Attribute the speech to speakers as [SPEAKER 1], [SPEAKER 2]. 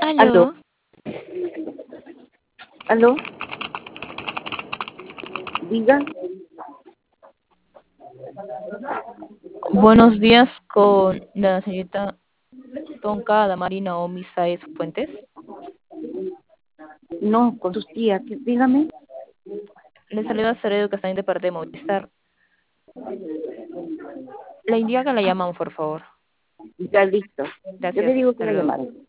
[SPEAKER 1] Aló,
[SPEAKER 2] Aló,
[SPEAKER 1] aló, diga,
[SPEAKER 2] buenos días con la señorita Tonka Damari Naomi Saez Fuentes.
[SPEAKER 1] no, con sus tías, dígame,
[SPEAKER 2] Le saluda Sara Educación de parte de Movistar. La indica que la llaman, por favor.
[SPEAKER 1] ya listo. Yo le
[SPEAKER 2] Gracias,
[SPEAKER 1] digo que
[SPEAKER 2] hasta
[SPEAKER 1] la
[SPEAKER 2] luego.
[SPEAKER 1] llamaron.